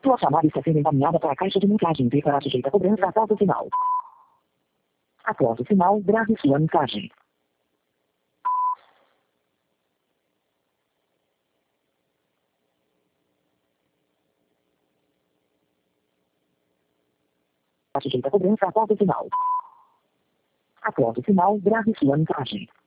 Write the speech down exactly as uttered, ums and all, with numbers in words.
Sua chamada está sendo encaminhada para a caixa de mensagem e será sujeita a cobrança após o sinal. Após o sinal, grave sua mensagem. Sujeita a cobrança após o sinal. Após o sinal, grave sua mensagem.